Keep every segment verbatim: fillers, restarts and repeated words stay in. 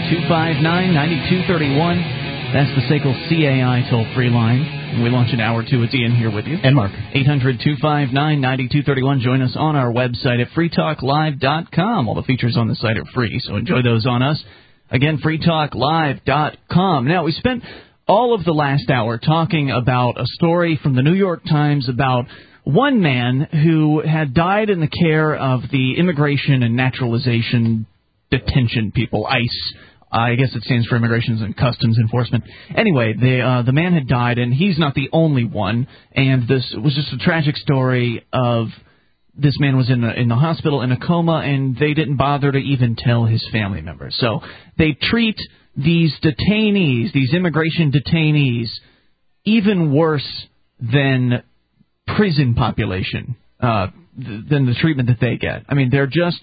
two five nine, nine two three one. That's the S A C L C A I toll-free line. We launch an hour two. It's Ian here with you. And Mark. eight hundred, two five nine, nine two three one. Join us on our website at free talk live dot com. All the features on the site are free, so enjoy those on us. Again, free talk live dot com. Now, we spent all of the last hour talking about a story from the New York Times about one man who had died in the care of the Immigration and Naturalization Detention people, ICE. I guess it stands for Immigration and Customs Enforcement. Anyway, the uh, the man had died, and he's not the only one. And this was just a tragic story of this man was in a, in the hospital in a coma, and they didn't bother to even tell his family members. So they treat these detainees, these immigration detainees, even worse than prison population, uh, th- than the treatment that they get. I mean, they're just...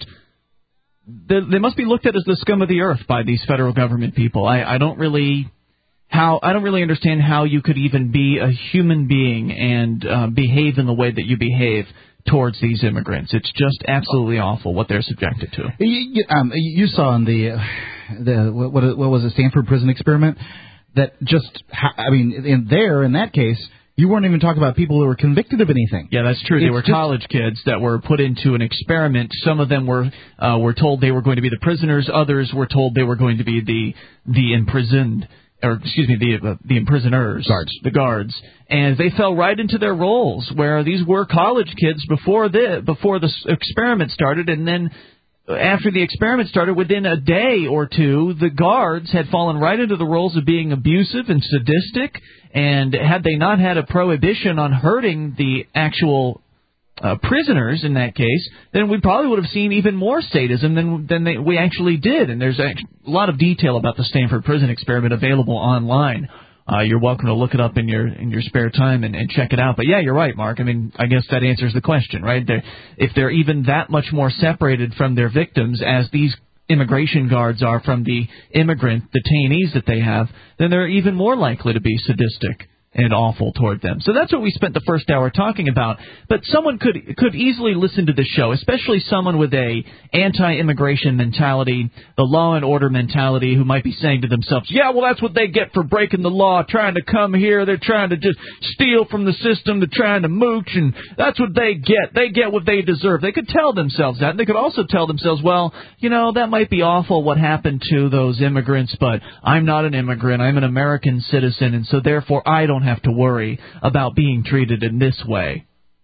They, they must be looked at as the scum of the earth by these federal government people. I, I don't really how I don't really understand how you could even be a human being and uh, behave in the way that you behave towards these immigrants. It's just absolutely awful what they're subjected to. You, you, um, you saw in the uh, the what, what was it, Stanford prison experiment, that just I mean in there in that case. You weren't even talking about people who were convicted of anything. Yeah, that's true. They it's were just, college kids that were put into an experiment. Some of them were uh, were told they were going to be the prisoners. Others were told they were going to be the the imprisoned, or excuse me, the uh, the imprisoners, guards, the guards, and they fell right into their roles. Where these were college kids before the before the experiment started, and then after the experiment started, within a day or two, the guards had fallen right into the roles of being abusive and sadistic. And had they not had a prohibition on hurting the actual uh, prisoners in that case, then we probably would have seen even more sadism than than they, we actually did. And there's a lot of detail about the Stanford prison experiment available online. Uh, you're welcome to look it up in your in your spare time and, and check it out. But yeah, you're right, Mark. I mean, I guess that answers the question, right? They're, if they're even that much more separated from their victims as these immigration guards are from the immigrant detainees that they have, then they're even more likely to be sadistic and awful toward them. So that's what we spent the first hour talking about. But someone could could easily listen to this show, especially someone with a anti-immigration mentality, the law and order mentality, who might be saying to themselves, yeah, well, that's what they get for breaking the law, trying to come here. They're trying to just steal from the system. They're trying to mooch, and that's what they get. They get what they deserve. They could tell themselves that. And they could also tell themselves, well, you know, that might be awful what happened to those immigrants, but I'm not an immigrant. I'm an American citizen, and so therefore I don't have to worry about being treated in this way.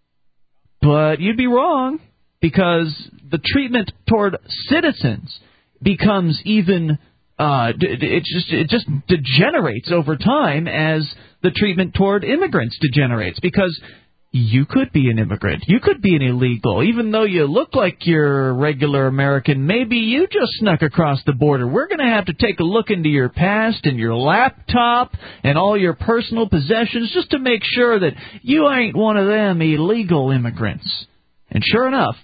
But you'd be wrong, because the treatment toward citizens becomes even uh, it just it just degenerates over time as the treatment toward immigrants degenerates, because you could be an immigrant. You could be an illegal. Even though you look like you're a regular American, maybe you just snuck across the border. We're going to have to take a look into your past and your laptop and all your personal possessions just to make sure that you ain't one of them illegal immigrants. And sure enough,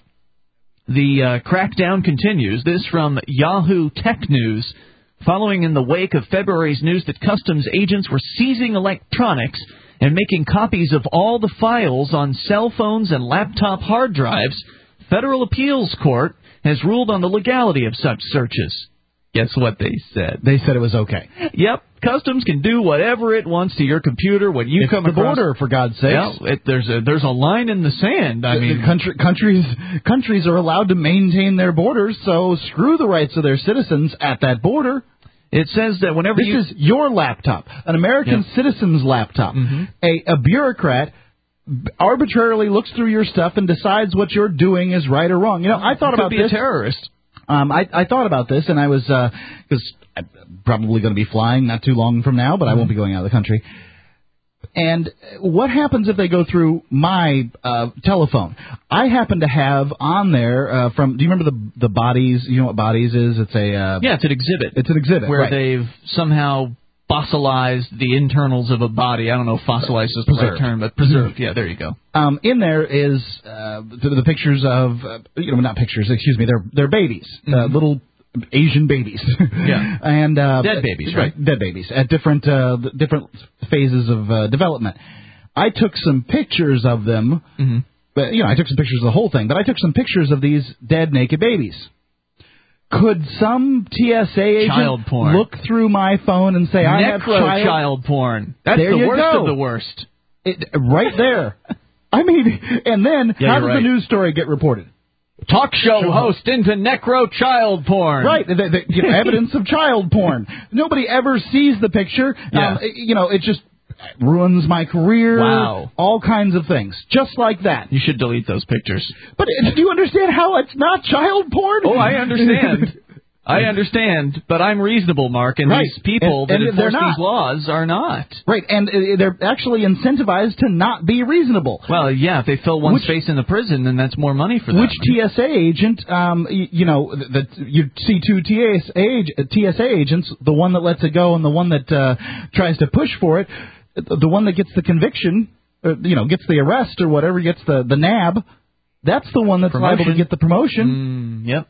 the uh, crackdown continues. This from Yahoo Tech News. Following in the wake of February's news that customs agents were seizing electronics and making copies of all the files on cell phones and laptop hard drives, Federal Appeals Court has ruled on the legality of such searches. Guess what they said? They said it was okay. Yep. Customs can do whatever it wants to your computer when you it's come the across... border, for God's sakes. Yeah, it, there's, a, there's a line in the sand. I the, mean... The country, countries, countries are allowed to maintain their borders, so screw the rights of their citizens at that border. It says that whenever this you... This is your laptop, an American yep. citizen's laptop. Mm-hmm. A, a bureaucrat arbitrarily looks through your stuff and decides what you're doing is right or wrong. You know, I thought it could about be this. a terrorist. Um, I, I thought about this, and I was, because uh, I'm probably going to be flying not too long from now, but mm-hmm. I won't be going out of the country. And what happens if they go through my uh, telephone? I happen to have on there uh, from. Do you remember the the bodies? You know what bodies is? It's a uh, yeah, it's an exhibit. It's an exhibit where right. they've somehow fossilized the internals of a body. I don't know if fossilized is the right term, but preserved. Mm-hmm. Yeah, there you go. Um, in there is uh, the, the pictures of uh, you know not pictures. Excuse me. They're they're babies, mm-hmm. uh, little Asian babies. Yeah. and uh, dead babies, right? Dead babies at different uh, different phases of uh, development. I took some pictures of them. Mm-hmm. But you know, I took some pictures of the whole thing. But I took some pictures of these dead naked babies. Could some T S A agent child porn. look through my phone and say, I have child... child porn. That's there the you worst go. of the worst. It, right there. I mean, and then yeah, how does right. the news story get reported? Talk show sure. host into necro child porn. Right, the, the, you know, evidence of child porn. Nobody ever sees the picture. Yeah. Um, you know, it just ruins my career. Wow. All kinds of things. Just like that. You should delete those pictures. But uh, do you understand how it's not child porn? Oh, I understand. I understand, but I'm reasonable, Mark, and right. these people and, that and enforce these laws are not. Right, and uh, they're actually incentivized to not be reasonable. Well, yeah, if they fill one which, space in the prison, then that's more money for them. Which T S A agent, um, you, you know, the, the, you see two T S A, T S A agents, the one that lets it go and the one that uh, tries to push for it, the one that gets the conviction, or, you know, gets the arrest or whatever, gets the, the nab, that's the one that's promotion. liable to get the promotion. Mm, yep.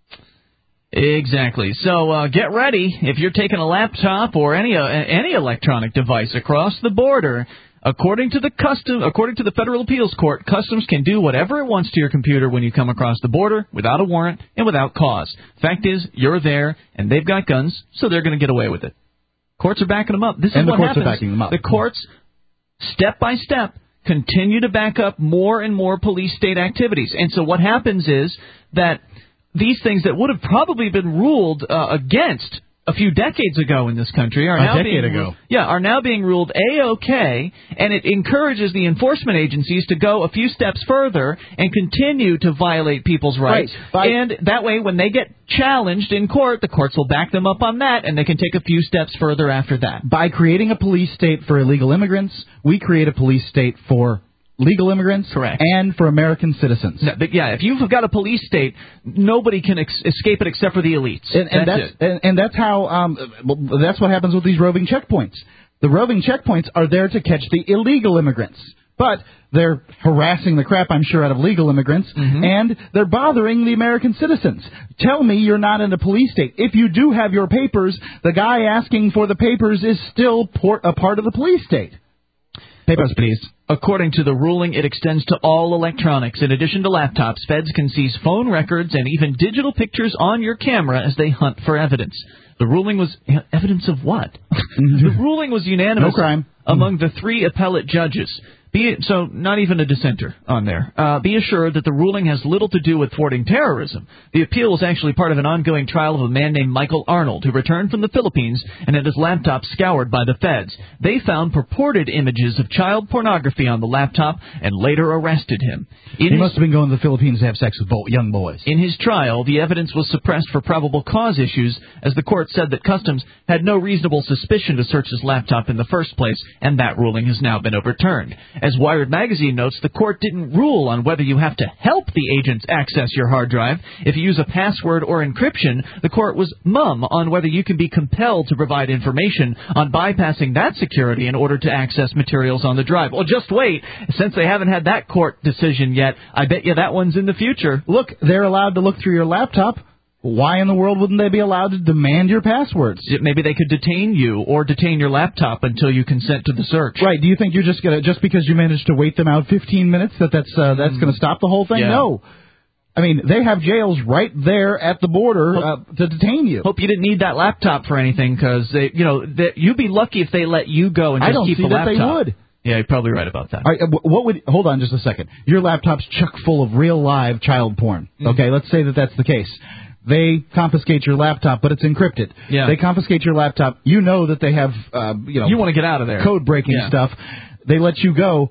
Exactly. So uh, get ready if you're taking a laptop or any uh, any electronic device across the border. According to the custom, according to the Federal Appeals Court, Customs can do whatever it wants to your computer when you come across the border without a warrant and without cause. Fact is, you're there and they've got guns, so they're going to get away with it. Courts are backing them up. This is and the what courts happens. Are backing them up. The courts, step by step, continue to back up more and more police-state activities. And so what happens is that these things that would have probably been ruled uh, against a few decades ago in this country are a now decade being ago. yeah are now being ruled A-OK, and it encourages the enforcement agencies to go a few steps further and continue to violate people's rights. Right. And that way, when they get challenged in court, the courts will back them up on that, and they can take a few steps further after that. By creating a police state for illegal immigrants, we create a police state for legal immigrants, correct, and for American citizens. No, but yeah, if you've got a police state, nobody can ex- escape it except for the elites. And, and that's, that's, it. And, and that's how um, that's what happens with these roving checkpoints. The roving checkpoints are there to catch the illegal immigrants, but they're harassing the crap, I'm sure, out of legal immigrants, mm-hmm. and they're bothering the American citizens. Tell me you're not in a police state. If you do have your papers, the guy asking for the papers is still port- a part of the police state. Papers, please. According to the ruling, it extends to all electronics. In addition to laptops, feds can seize phone records and even digital pictures on your camera as they hunt for evidence. The ruling was... Evidence of what? The ruling was unanimous no crime. among the three appellate judges. Be it, so not even a dissenter on there. Uh, be assured that the ruling has little to do with thwarting terrorism. The appeal was actually part of an ongoing trial of a man named Michael Arnold, who returned from the Philippines and had his laptop scoured by the feds. They found purported images of child pornography on the laptop and later arrested him. In he his, must have been going to the Philippines to have sex with bo- young boys. In his trial, the evidence was suppressed for probable cause issues, as the court said that Customs had no reasonable suspicion to search his laptop in the first place, and that ruling has now been overturned. As Wired magazine notes, the court didn't rule on whether you have to help the agents access your hard drive. If you use a password or encryption, the court was mum on whether you can be compelled to provide information on bypassing that security in order to access materials on the drive. Well, just wait. Since they haven't had that court decision yet, I bet you that one's in the future. Look, they're allowed to look through your laptop. Why in the world wouldn't they be allowed to demand your passwords? Maybe they could detain you or detain your laptop until you consent to the search. Right. Do you think you're just gonna just because you managed to wait them out fifteen minutes that that's uh, that's mm. going to stop the whole thing? Yeah. No. I mean, they have jails right there at the border uh, to detain you. Hope you didn't need that laptop for anything, because you know they, you'd be lucky if they let you go and just I don't keep see the that laptop. They would. Yeah, you're probably right about that. All right, what would? Hold on, just a second. Your laptop's chock full of real live child porn. Mm. Okay, let's say that that's the case. They confiscate your laptop, but it's encrypted. Yeah. They confiscate your laptop. You know that they have, uh, you know, you want to get out of there. Code breaking yeah. stuff. They let you go.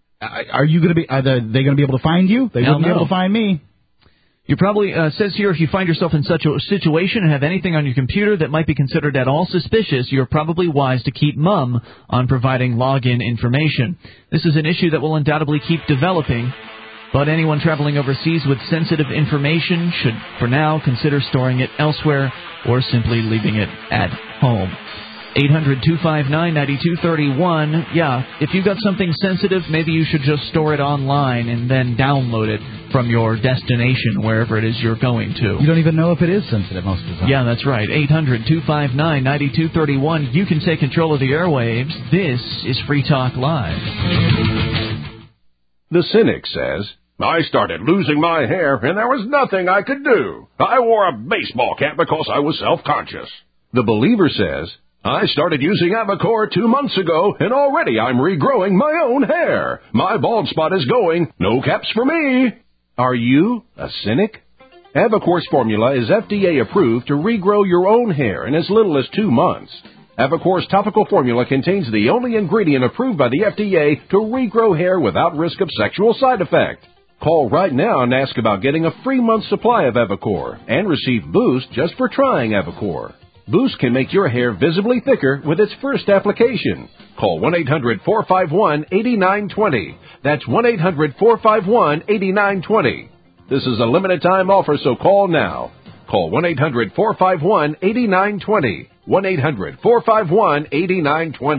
Are you going to be? Are they going to be able to find you? They won't be able to find me. You probably uh, says here if you find yourself in such a situation and have anything on your computer that might be considered at all suspicious, you're probably wise to keep mum on providing login information. This is an issue that will undoubtedly keep developing. But anyone traveling overseas with sensitive information should, for now, consider storing it elsewhere or simply leaving it at home. eight hundred two five nine nine two three one. Yeah, if you've got something sensitive, maybe you should just store it online and then download it from your destination, wherever it is you're going to. You don't even know if it is sensitive most of the time. Yeah, that's right. eight hundred two five nine nine two three one. You can take control of the airwaves. This is Free Talk Live. The cynic says, I started losing my hair, and there was nothing I could do. I wore a baseball cap because I was self-conscious. The Believer says, I started using Avocor two months ago, and already I'm regrowing my own hair. My bald spot is going. No caps for me. Are you a cynic? Avocor's formula is F D A approved to regrow your own hair in as little as two months. Avocor's topical formula contains the only ingredient approved by the F D A to regrow hair without risk of sexual side effect. Call right now and ask about getting a free month supply of Avocor and receive Boost just for trying Avocor. Boost can make your hair visibly thicker with its first application. Call one eight hundred four five one eight nine two zero. That's one eight hundred four five one eight nine two zero. This is a limited time offer, so call now. Call one eight hundred four five one eight nine two zero. one eight hundred four five one eight nine two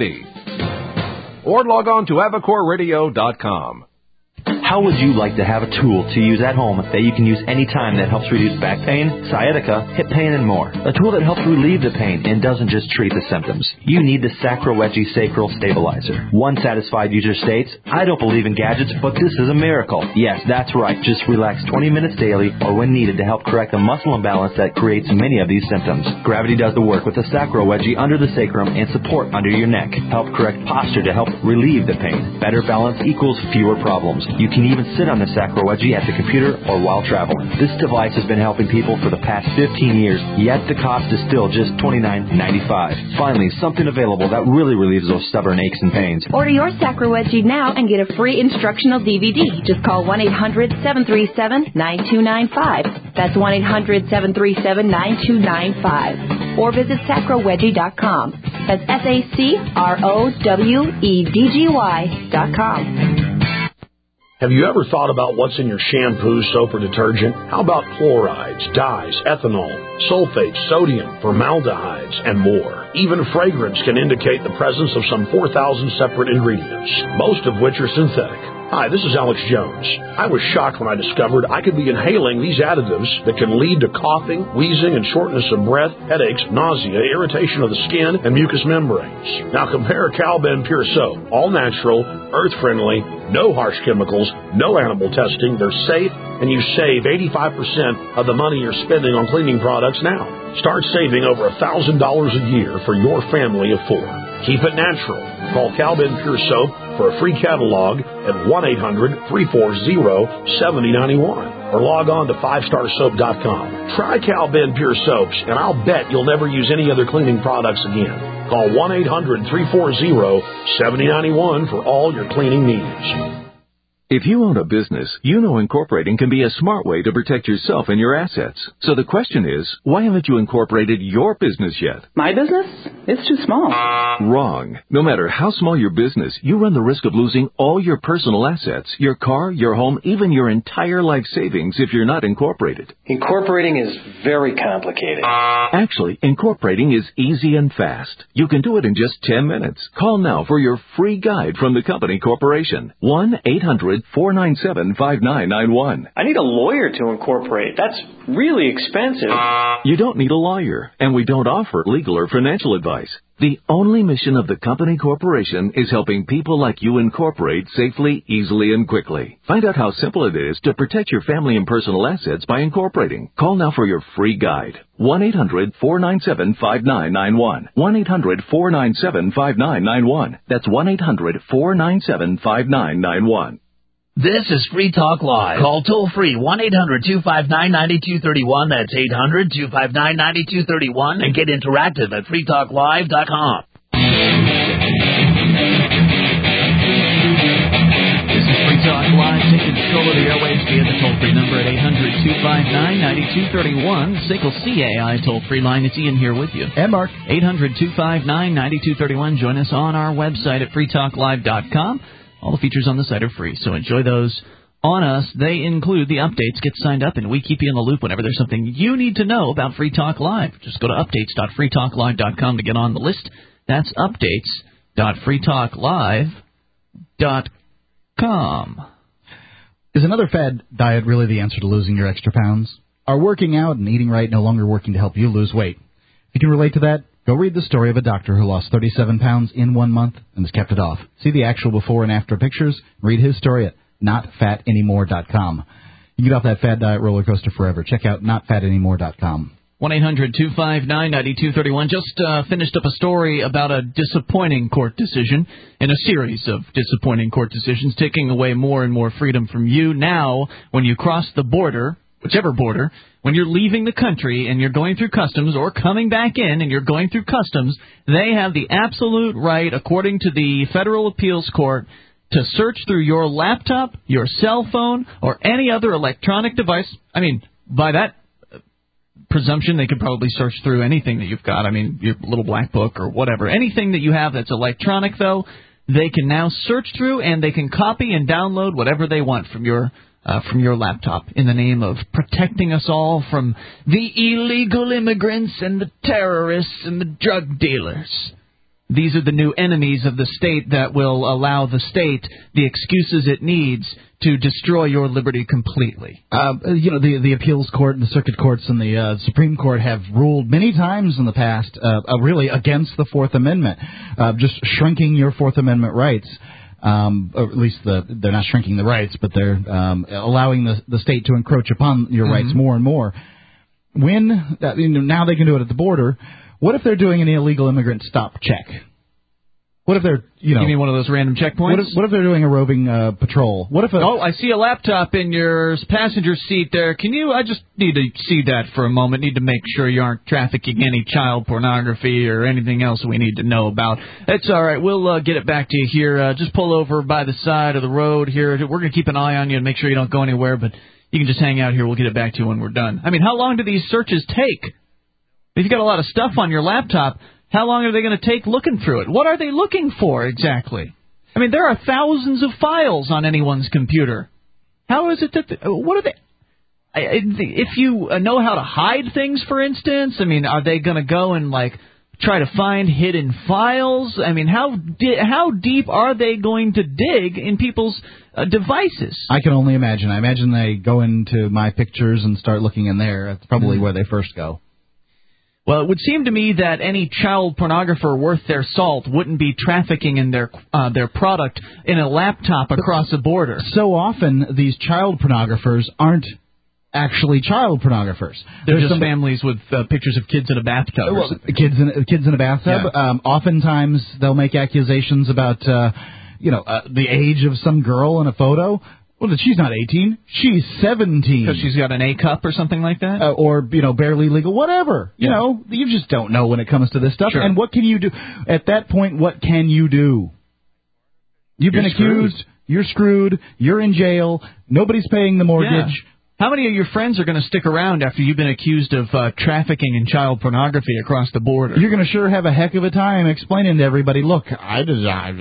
zero. Or log on to avocor radio dot com. How would you like to have a tool to use at home that you can use anytime that helps reduce back pain, sciatica, hip pain, and more? A tool that helps relieve the pain and doesn't just treat the symptoms. You need the Sacrowegie Sacral Stabilizer. One satisfied user states, I don't believe in gadgets, but this is a miracle. Yes, that's right. Just relax twenty minutes daily or when needed to help correct the muscle imbalance that creates many of these symptoms. Gravity does the work with the Sacrowegie under the sacrum and support under your neck. Help correct posture to help relieve the pain. Better balance equals fewer problems. You can even sit on the Sacrowegie at the computer or while traveling. This device has been helping people for the past fifteen years, yet the cost is still just twenty-nine ninety-five. Finally, something available that really relieves those stubborn aches and pains. Order your Sacrowegie now and get a free instructional D V D. Just call one eight hundred seven three seven nine two nine five. That's one eight hundred seven three seven nine two nine five. Or visit sacrowegie dot com. That's S A C R O W E D G Y dot com. Have you ever thought about what's in your shampoo, soap, or detergent? How about chlorides, dyes, ethanol, sulfates, sodium, formaldehydes, and more? Even fragrance can indicate the presence of some four thousand separate ingredients, most of which are synthetic. Hi, this is Alex Jones. I was shocked when I discovered I could be inhaling these additives that can lead to coughing, wheezing, and shortness of breath, headaches, nausea, irritation of the skin, and mucous membranes. Now compare Cal-Ben Pure Soap, all natural, earth-friendly, no harsh chemicals, no animal testing. They're safe, and you save eighty-five percent of the money you're spending on cleaning products now. Start saving over one thousand dollars a year for your family of four. Keep it natural. Call Cal-Ben Pure Soap for a free catalog at one eight hundred three four zero seven zero nine one or log on to five star soap dot com. Try Cal-Ben Pure Soaps, and I'll bet you'll never use any other cleaning products again. Call one eight hundred three four zero seven zero nine one for all your cleaning needs. If you own a business, you know incorporating can be a smart way to protect yourself and your assets. So the question is, why haven't you incorporated your business yet? My business? It's too small. Wrong. No matter how small your business, you run the risk of losing all your personal assets, your car, your home, even your entire life savings if you're not incorporated. Incorporating is very complicated. Actually, incorporating is easy and fast. You can do it in just ten minutes. Call now for your free guide from the company corporation. one eight hundred four nine seven five nine nine one. I need a lawyer to incorporate. That's really expensive. You don't need a lawyer, and we don't offer legal or financial advice. The only mission of the company corporation is helping people like you incorporate safely, easily, and quickly. Find out how simple it is to protect your family and personal assets by incorporating. Call now for your free guide. one eight hundred four nine seven five nine nine one. one eight hundred four nine seven five nine nine one. That's one eight hundred four nine seven five nine nine one. This is Free Talk Live. Call toll-free one eight hundred two five nine nine two three one. That's eight hundred two five nine nine two three one. And get interactive at free talk live dot com. This is Free Talk Live, taking control of the airwaves via the toll-free number at eight hundred two five nine nine two three one. S A C L C A I toll-free line. It's Ian here with you. And Mark. eight hundred two five nine nine two three one. Join us on our website at free talk live dot com. All the features on the site are free, so enjoy those on us. They include the updates. Get signed up, and we keep you in the loop whenever there's something you need to know about Free Talk Live. Just go to updates dot free talk live dot com to get on the list. That's updates dot free talk live dot com. Is another fad diet really the answer to losing your extra pounds? Are working out and eating right no longer working to help you lose weight? If you can relate to that, go read the story of a doctor who lost thirty-seven pounds in one month and has kept it off. See the actual before and after pictures. Read his story at not fat anymore dot com. You can get off that fat diet roller coaster forever. Check out not fat anymore dot com. one eight hundred two five nine nine two three one. Just uh, finished up a story about a disappointing court decision in a series of disappointing court decisions, taking away more and more freedom from you. Now, when you cross the border, whichever border, when you're leaving the country and you're going through customs or coming back in and you're going through customs, they have the absolute right, according to the Federal Appeals Court, to search through your laptop, your cell phone, or any other electronic device. I mean, by that presumption, they could probably search through anything that you've got. I mean, your little black book or whatever. Anything that you have that's electronic, though, they can now search through, and they can copy and download whatever they want from your uh, from your laptop in the name of protecting us all from the illegal immigrants and the terrorists and the drug dealers. These are the new enemies of the state that will allow the state the excuses it needs to destroy your liberty completely. Uh, you know, the the appeals court and the circuit courts and the uh, Supreme Court have ruled many times in the past, uh, uh, really against the Fourth Amendment, uh, just shrinking your Fourth Amendment rights. Um, or at least the, they're not shrinking the rights, but they're um, allowing the, the state to encroach upon your mm-hmm. rights more and more. When uh, you know, now they can do it at the border. What if they're doing an illegal immigrant stop check? What if they're, you know... You mean one of those random checkpoints? What if, what if they're doing a roving uh, patrol? What if a... Oh, I see a laptop in your passenger seat there. Can you... I just need to see that for a moment. Need to make sure you aren't trafficking any child pornography or anything else we need to know about. That's all right. We'll uh, get it back to you here. Uh, just pull over by the side of the road here. We're going to keep an eye on you and make sure you don't go anywhere, but you can just hang out here. We'll get it back to you when we're done. I mean, how long do these searches take? If you've got a lot of stuff on your laptop, how long are they going to take looking through it? What are they looking for exactly? I mean, there are thousands of files on anyone's computer. How is it that... The, what are they... If you know how to hide things, for instance, I mean, are they going to go and, like, try to find hidden files? I mean, how di- how deep are they going to dig in people's uh, devices? I can only imagine. I imagine they go into my pictures and start looking in there. That's probably mm. where they first go. Well, it would seem to me that any child pornographer worth their salt wouldn't be trafficking in their uh, their product in a laptop across a border. So often, these child pornographers aren't actually child pornographers. They're There's just some families with uh, pictures of kids in a bathtub. Or well, something. Kids in kids in a bathtub. Yeah. Um, oftentimes, they'll make accusations about uh, you know uh, the age of some girl in a photo. Well, she's not eighteen. She's seventeen. Because she's got an A cup or something like that? Uh, or, you know, barely legal, whatever. You yeah. know, you just don't know when it comes to this stuff. Sure. And what can you do? At that point, what can you do? You've You're been accused. Screwed. You're screwed. You're in jail. Nobody's paying the mortgage. Yeah. How many of your friends are going to stick around after you've been accused of uh, trafficking in child pornography across the border? You're going to sure have a heck of a time explaining to everybody, look, I design...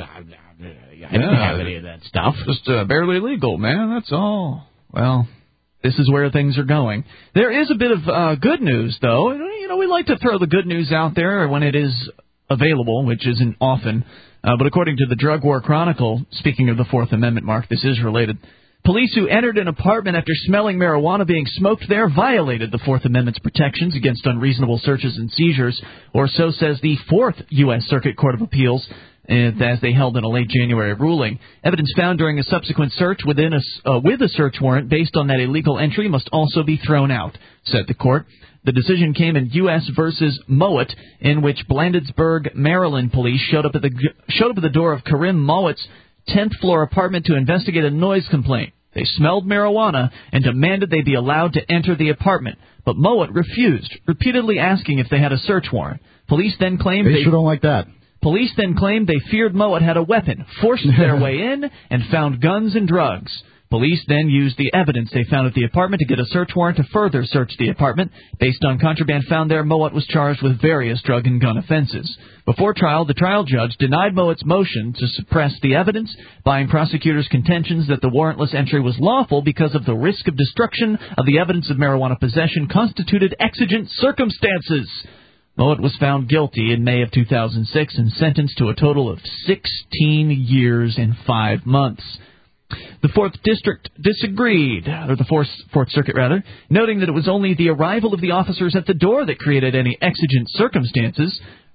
I don't yeah, have any of that stuff. Just uh, barely legal, man. That's all. Well, this is where things are going. There is a bit of uh, good news, though. You know, we like to throw the good news out there when it is available, which isn't often. Uh, but according to the Drug War Chronicle, speaking of the Fourth Amendment, Mark, this is related. Police who entered an apartment after smelling marijuana being smoked there violated the Fourth Amendment's protections against unreasonable searches and seizures, or so says the Fourth U S Circuit Court of Appeals, as they held in a late January ruling. Evidence found during a subsequent search within a, uh, with a search warrant based on that illegal entry must also be thrown out, said the court. The decision came in U S versus Mowat, in which Bladensburg, Maryland police showed up at the showed up at the door of Karim Mowat's tenth floor apartment to investigate a noise complaint. They smelled marijuana and demanded they be allowed to enter the apartment, but Mowat refused, repeatedly asking if they had a search warrant. Police then claimed they, they sure don't like that. Police then claimed they feared Mowat had a weapon, forced their way in, and found guns and drugs. Police then used the evidence they found at the apartment to get a search warrant to further search the apartment. Based on contraband found there, Mowat was charged with various drug and gun offenses. Before trial, the trial judge denied Mowat's motion to suppress the evidence, buying prosecutors' contentions that the warrantless entry was lawful because of the risk of destruction of the evidence of marijuana possession constituted exigent circumstances. Mowat was found guilty in May of two thousand six and sentenced to a total of sixteen years and five months. The Fourth District disagreed, or the Fourth, Fourth Circuit, rather, noting that it was only the arrival of the officers at the door that created any exigent circumstances.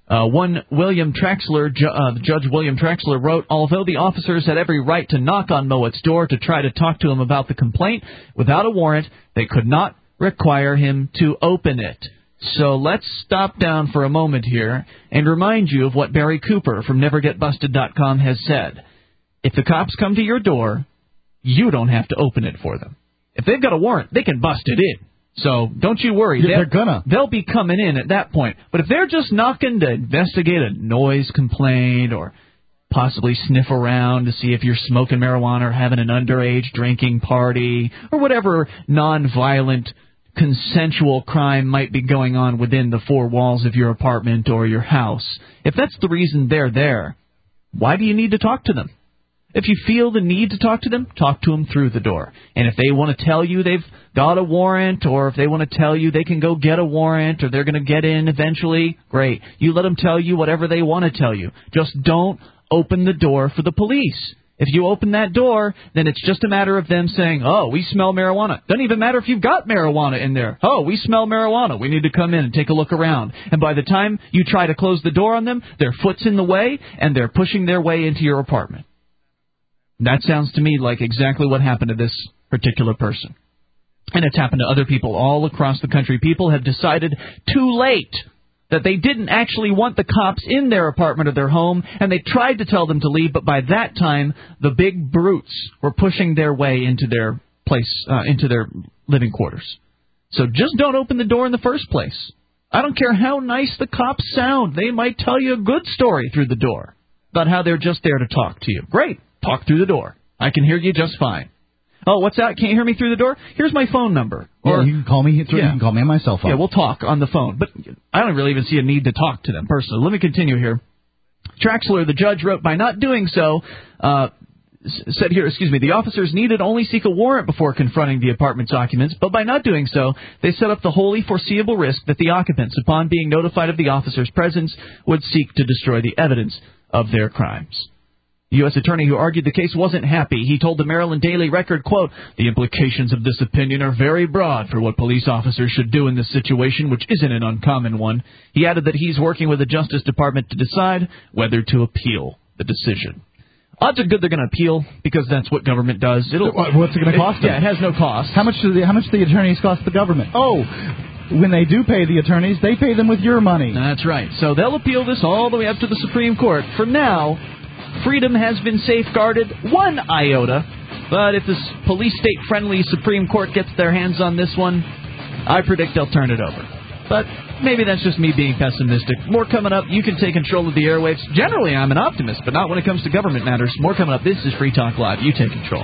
Uh, one William Traxler, ju- uh, Judge William Traxler wrote, although the officers had every right to knock on Mowat's door to try to talk to him about the complaint, without a warrant, they could not require him to open it. So let's stop down for a moment here and remind you of what Barry Cooper from never get busted dot com has said. If the cops come to your door, you don't have to open it for them. If they've got a warrant, they can bust it in. So don't you worry. Yeah, they're gonna. They'll be coming in at that point. But if they're just knocking to investigate a noise complaint or possibly sniff around to see if you're smoking marijuana or having an underage drinking party or whatever nonviolent consensual crime might be going on within the four walls of your apartment or your house, if that's the reason they're there, why do you need to talk to them? If you feel the need to talk to them, talk to them through the door. And if they want to tell you they've got a warrant, or if they want to tell you they can go get a warrant, or they're going to get in eventually, great. You let them tell you whatever they want to tell you. Just don't open the door for the police. If you open that door, then it's just a matter of them saying, oh, we smell marijuana. Doesn't even matter if you've got marijuana in there. Oh, we smell marijuana. We need to come in and take a look around. And by the time you try to close the door on them, their foot's in the way, and they're pushing their way into your apartment. That sounds to me like exactly what happened to this particular person. And it's happened to other people all across the country. People have decided too late that they didn't actually want the cops in their apartment or their home, and they tried to tell them to leave, but by that time, the big brutes were pushing their way into their place, uh, into their living quarters. So just don't open the door in the first place. I don't care how nice the cops sound. They might tell you a good story through the door about how they're just there to talk to you. Great. Talk through the door. I can hear you just fine. Oh, what's that? Can't you hear me through the door? Here's my phone number. Or yeah, you can call me. Through, yeah. You can call me on my cell phone. Yeah, we'll talk on the phone. But I don't really even see a need to talk to them personally. Let me continue here. Traxler, the judge, wrote, by not doing so, uh, said here, excuse me, the officers needed only seek a warrant before confronting the apartment's occupants, but by not doing so, they set up the wholly foreseeable risk that the occupants, upon being notified of the officers' presence, would seek to destroy the evidence of their crimes. The U S attorney who argued the case wasn't happy. He told the Maryland Daily Record, quote, the implications of this opinion are very broad for what police officers should do in this situation, which isn't an uncommon one. He added that he's working with the Justice Department to decide whether to appeal the decision. Odds are good they're going to appeal, because that's what government does. It'll, What's it going to cost it, them? Yeah, it has no cost. How much do the, how much do the attorneys cost the government? Oh, when they do pay the attorneys, they pay them with your money. That's right. So they'll appeal this all the way up to the Supreme Court. For now, freedom has been safeguarded one iota, but if this police state-friendly Supreme Court gets their hands on this one, I predict they'll turn it over. But maybe that's just me being pessimistic. More coming up. You can take control of the airwaves. Generally, I'm an optimist, but not when it comes to government matters. More coming up. This is Free Talk Live. You take control.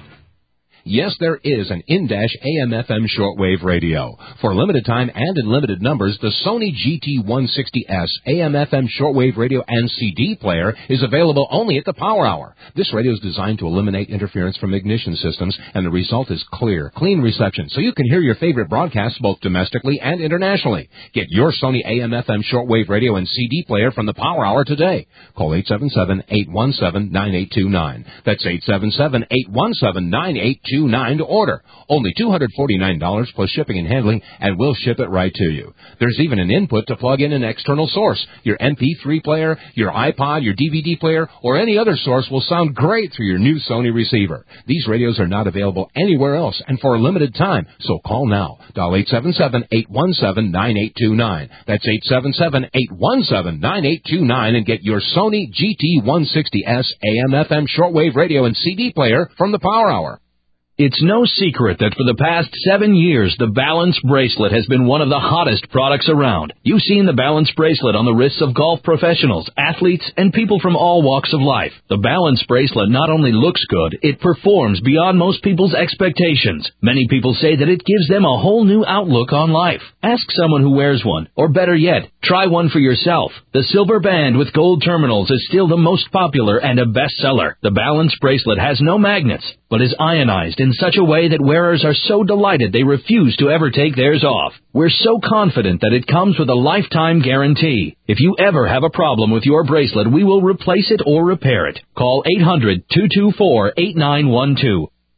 Yes, there is an in-A M F M shortwave radio. For limited time and in limited numbers, the Sony G T one sixty S A M F M shortwave radio and C D player is available only at the Power Hour. This radio is designed to eliminate interference from ignition systems, and the result is clear, clean reception, so you can hear your favorite broadcasts both domestically and internationally. Get your Sony A M F M shortwave radio and C D player from the Power Hour today. Call eight seven seven, eight one seven, nine eight two nine. That's eight seven seven, eight one seven, nine eight two nine to order. Only two hundred forty-nine dollars plus shipping and handling, and we'll ship it right to you. There's even an input to plug in an external source. Your M P three player, your iPod, your D V D player, or any other source will sound great through your new Sony receiver. These radios are not available anywhere else and for a limited time, so call now. Dial eight seven seven, eight one seven, nine eight two nine. That's eight seven seven, eight one seven, nine eight two nine and get your Sony G T one sixty S A M F M shortwave radio and C D player from the Power Hour. It's no secret that for the past seven years, the Balance Bracelet has been one of the hottest products around. You've seen the Balance Bracelet on the wrists of golf professionals, athletes, and people from all walks of life. The Balance Bracelet not only looks good, it performs beyond most people's expectations. Many people say that it gives them a whole new outlook on life. Ask someone who wears one, or better yet, try one for yourself. The silver band with gold terminals is still the most popular and a bestseller. The Balance Bracelet has no magnets, but is ionized in such a way that wearers are so delighted they refuse to ever take theirs off. We're so confident that it comes with a lifetime guarantee. If you ever have a problem with your bracelet, we will replace it or repair it. Call eight hundred, two two four, eight nine one two.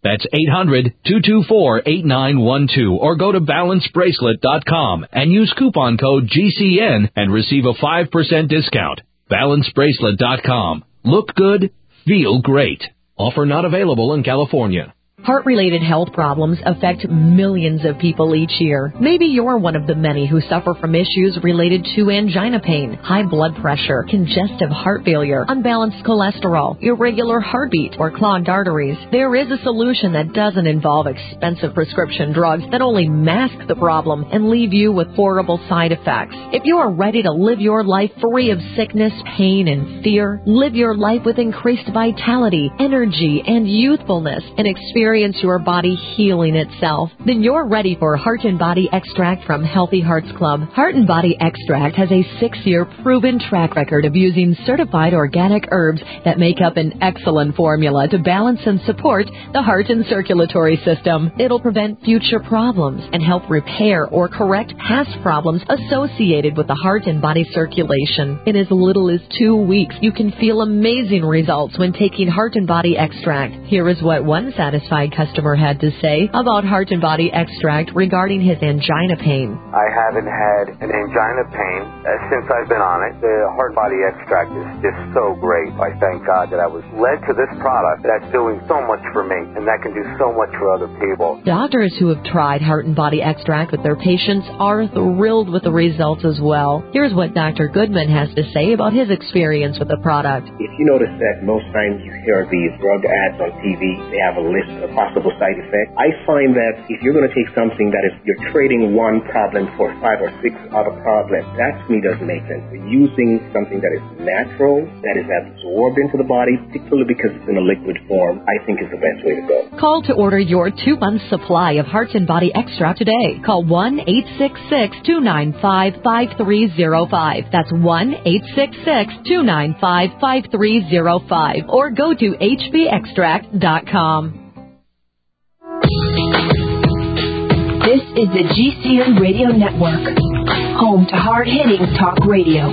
That's eight hundred, two two four, eight nine one two or go to balance bracelet dot com and use coupon code G C N and receive a five percent discount. balance bracelet dot com. Look good, feel great. Offer not available in California. Heart-related health problems affect millions of people each year. Maybe you're one of the many who suffer from issues related to angina pain, high blood pressure, congestive heart failure, unbalanced cholesterol, irregular heartbeat, or clogged arteries. There is a solution that doesn't involve expensive prescription drugs that only mask the problem and leave you with horrible side effects. If you are ready to live your life free of sickness, pain, and fear, live your life with increased vitality, energy, and youthfulness, and experience your body healing itself, then you're ready for Heart and Body Extract from Healthy Hearts Club. Heart and Body Extract has a six-year proven track record of using certified organic herbs that make up an excellent formula to balance and support the heart and circulatory system. It'll prevent future problems and help repair or correct past problems associated with the heart and body circulation. In as little as two weeks, you can feel amazing results when taking Heart and Body Extract. Here is what one satisfied customer had to say about Heart and Body Extract regarding his angina pain. I haven't had an angina pain uh, since I've been on it. The Heart and Body Extract is just so great. I thank God that I was led to this product that's doing so much for me and that can do so much for other people. Doctors who have tried Heart and Body Extract with their patients are thrilled with the results as well. Here's what Doctor Goodman has to say about his experience with the product. If you notice that most times you hear these drug ads on T V, they have a list of possible side effects. I find that if you're going to take something that is, you're trading one problem for five or six other problems, that to me doesn't make sense. You're using something that is natural, that is absorbed into the body, particularly because it's in a liquid form, I think is the best way to go. Call to order your two-month supply of Heart and Body Extract today. Call one eight six six, two nine five, five three zero five. That's one eight six six, two nine five, five three zero five. Or go to H B extract dot com. This is the G C N Radio Network, home to hard-hitting talk radio.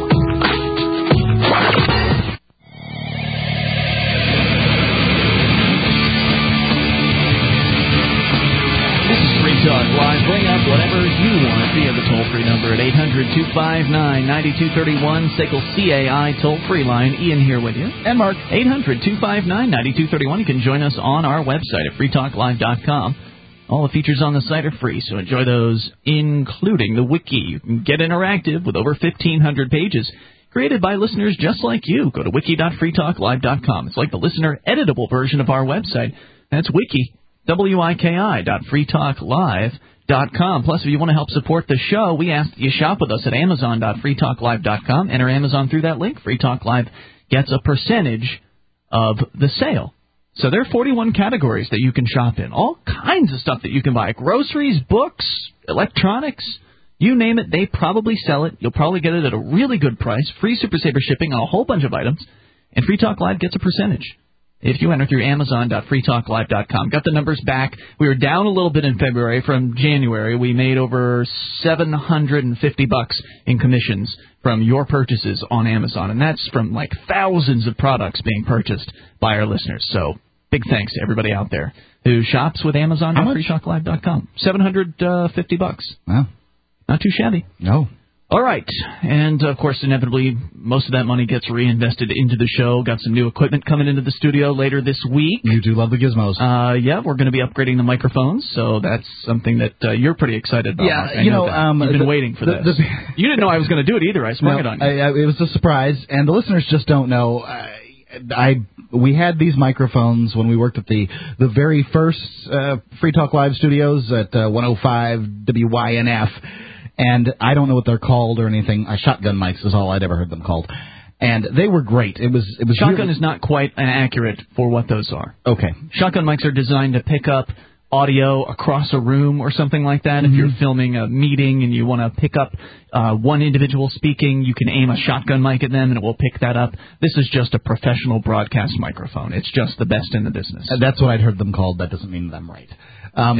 This is Free Talk Live. Bring up whatever you want via the toll-free number at eight hundred, two five nine, nine two three one, S A C L C A I toll-free line. Ian here with you. And Mark. eight hundred, two five nine, nine two three one. You can join us on our website at free talk live dot com. All the features on the site are free, so enjoy those, including the wiki. You can get interactive with over fifteen hundred pages created by listeners just like you. Go to wiki dot free talk live dot com. It's like the listener-editable version of our website. That's wiki, W I K I dot free talk live dot com. Plus, if you want to help support the show, we ask that you shop with us at amazon dot free talk live dot com. Enter Amazon through that link. Free Talk Live gets a percentage of the sale. So there are forty-one categories that you can shop in. All kinds of stuff that you can buy. Groceries, books, electronics, you name it, they probably sell it. You'll probably get it at a really good price. Free Super Saver shipping on a whole bunch of items. And Free Talk Live gets a percentage if you enter through amazon dot free talk live dot com. Got the numbers back. We were down a little bit in February from January. We made over seven hundred fifty bucks in commissions from your purchases on Amazon. And that's from like thousands of products being purchased by our listeners. So big thanks to everybody out there who shops with amazon dot free talk live dot com. seven hundred fifty bucks. Wow. Not too shabby. No. All right. And, of course, inevitably, most of that money gets reinvested into the show. Got some new equipment coming into the studio later this week. You do love the gizmos. Uh, yeah, we're going to be upgrading the microphones, so that's something that uh, you're pretty excited about. Yeah, Mark. I you know, know um, you've been the, waiting for the, this. The, you didn't know I was going to do it either. I sprung no, it on you. I, I, it was a surprise, and the listeners just don't know. I, I we had these microphones when we worked at the the very first uh, Free Talk Live studios at uh, one oh five W Y N F. And I don't know what they're called or anything. Uh, shotgun mics is all I'd ever heard them called. And they were great. It was it was Shotgun really... is not quite accurate for what those are. Okay. Shotgun mics are designed to pick up audio across a room or something like that. Mm-hmm. If you're filming a meeting and you want to pick up uh, one individual speaking, you can aim a shotgun mic at them and it will pick that up. This is just a professional broadcast microphone. It's just the best in the business. Uh, that's what I'd heard them called. That doesn't mean that I'm right. Um,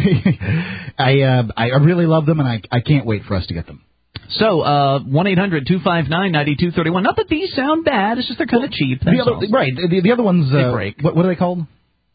I uh, I really love them, and I I can't wait for us to get them. So, uh, one eight hundred two five nine nine two three one. Not that these sound bad. It's just they're kind of cheap. The other, right. The, the other ones, uh, they break. What, what are they called?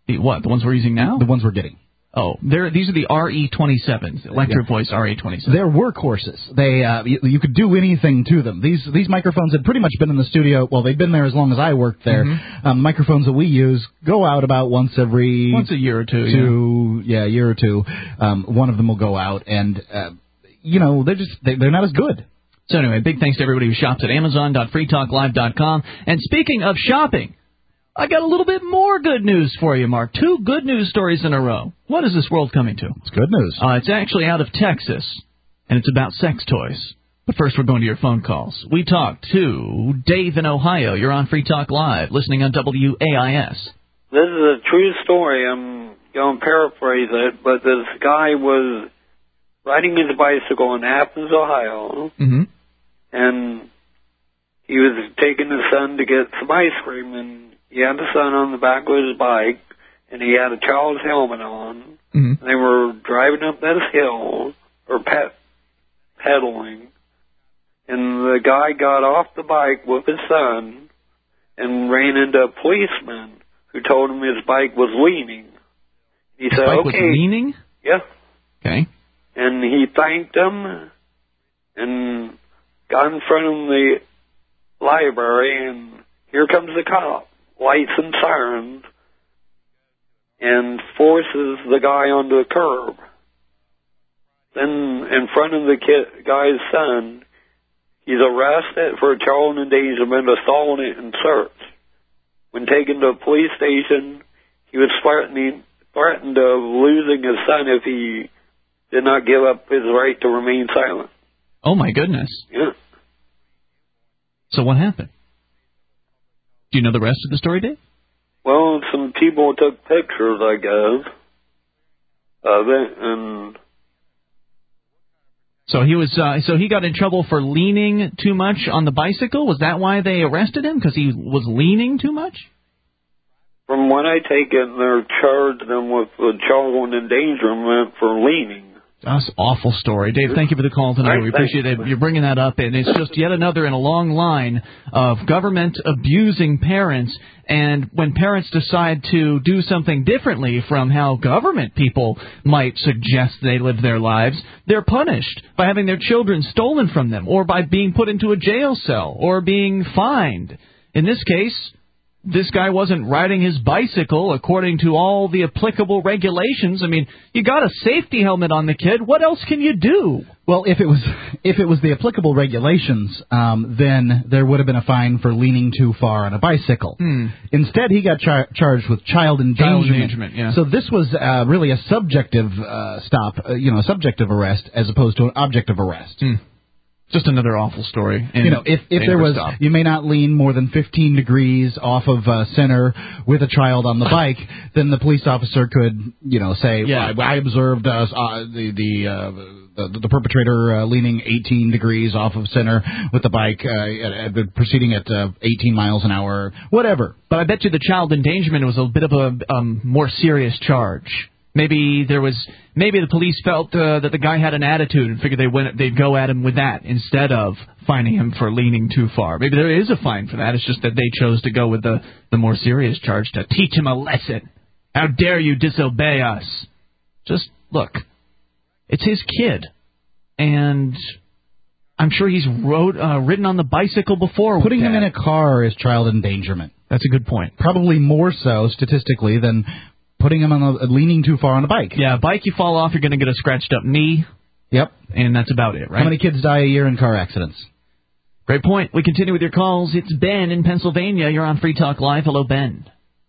The what? The ones we're using now? The ones we're getting. Oh, they're, these are the R E twenty-sevens, Electro Voice R E twenty-seven. They're workhorses. They uh, you, you could do anything to them. These these microphones had pretty much been in the studio. Well, they've been there as long as I worked there. Mm-hmm. Um, microphones that we use go out about once every once a year or two. two yeah, yeah year or two. Um, one of them will go out, and uh, you know they're just they, they're not as good. So anyway, big thanks to everybody who shops at Amazon dot free talk live dot com. And speaking of shopping, I got a little bit more good news for you, Mark. Two good news stories in a row. What is this world coming to? It's good news. Uh, it's actually out of Texas, and it's about sex toys. But first, we're going to your phone calls. We talked to Dave in Ohio. You're on Free Talk Live, listening on W A I S. This is a true story. I'm going to paraphrase it, but this guy was riding his bicycle in Athens, Ohio, mm-hmm. and he was taking his son to get some ice cream, and he had the son on the back of his bike, and he had a child's helmet on. Mm-hmm. And they were driving up this hill, or pet, pedaling, and the guy got off the bike with his son and ran into a policeman who told him his bike was leaning. He his said, bike okay. was leaning? Yeah. Okay. And he thanked him and got in front of the library, and here comes the cop. Lights and sirens, and forces the guy onto the curb. Then, in front of the kid, guy's son, he's arrested for child endangerment, assault, and search. When taken to a police station, he was threatening, threatened of losing his son if he did not give up his right to remain silent. Oh, my goodness. Yeah. So what happened? Do you know the rest of the story, Dave? Well, some people took pictures, I guess, of it, and so he was. Uh, so he got in trouble for leaning too much on the bicycle. Was that why they arrested him? Because he was leaning too much? From what I take it, they're charged him with child endangerment for leaning. That's an awful story. Dave, thank you for the call tonight. Right, we appreciate it. You're bringing that up, and it's just yet another in a long line of government abusing parents. And when parents decide to do something differently from how government people might suggest they live their lives, they're punished by having their children stolen from them, or by being put into a jail cell, or being fined. In this case, this guy wasn't riding his bicycle according to all the applicable regulations. I mean, you got a safety helmet on the kid. What else can you do? Well, if it was if it was the applicable regulations, um, then there would have been a fine for leaning too far on a bicycle. Hmm. Instead, he got char- charged with child endangerment. Child endangerment, yeah. So this was uh, really a subjective uh, stop, uh, you know, a subjective arrest as opposed to an objective arrest. Hmm. Just another awful story. You know, if if there was, stop. you may not lean more than fifteen degrees off of uh, center with a child on the bike, then the police officer could, you know, say, yeah. well, I, I observed uh, uh, the the, uh, the the perpetrator uh, leaning eighteen degrees off of center with the bike, uh, at, proceeding at uh, eighteen miles an hour, whatever. But I bet you the child endangerment was a bit of a um, more serious charge. Maybe there was, maybe the police felt uh, that the guy had an attitude and figured they went, they'd go at him with that instead of fining him for leaning too far. Maybe there is a fine for that. It's just that they chose to go with the, the more serious charge to teach him a lesson. How dare you disobey us? Just look, it's his kid, and I'm sure he's rode, uh, ridden on the bicycle before. Putting him in a car is child endangerment. That's a good point. Probably more so statistically than putting him on a, leaning too far on a bike. Yeah, a bike, you fall off, you're going to get a scratched up knee. Yep. And that's about it, right? How many kids die a year in car accidents? Great point. We continue with your calls. It's Ben in Pennsylvania. You're on Free Talk Live. Hello, Ben.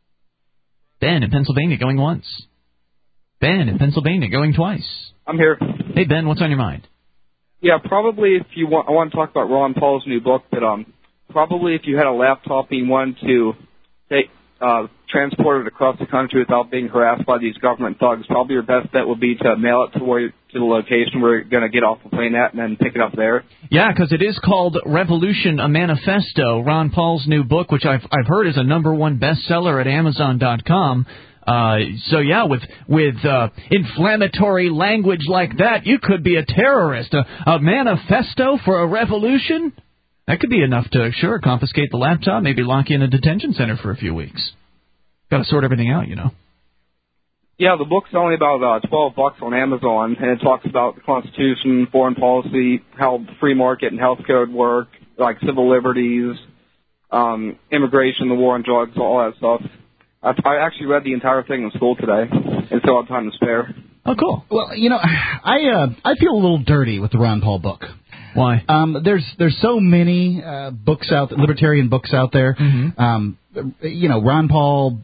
Ben in Pennsylvania going once. Ben in Pennsylvania going twice. I'm here. Hey, Ben, what's on your mind? Yeah, probably if you want, I want to talk about Ron Paul's new book, but um, probably if you had a laptop and you wanted to take, uh, transport it across the country without being harassed by these government thugs, probably your best bet would be to mail it to where to the location where you're going to get off the plane at and then pick it up there. Yeah, because it is called Revolution, a Manifesto, Ron Paul's new book, which I've I've heard is a number one bestseller at Amazon dot com. Uh, so, yeah, with with uh, inflammatory language like that, you could be a terrorist. A, a manifesto for a revolution? That could be enough to, sure, confiscate the laptop, maybe lock you in a detention center for a few weeks. Got to sort everything out, you know. Yeah, the book's only about uh, twelve bucks on Amazon, and it talks about the Constitution, foreign policy, how the free market and health code work, like civil liberties, um, immigration, the war on drugs, all that stuff. I, I actually read the entire thing in school today, and still have time to spare. Oh, cool. Well, you know, I uh, I feel a little dirty with the Ron Paul book. Why? Um, there's there's so many uh, books out, libertarian books out there. Mm-hmm. Um, you know, Ron Paul.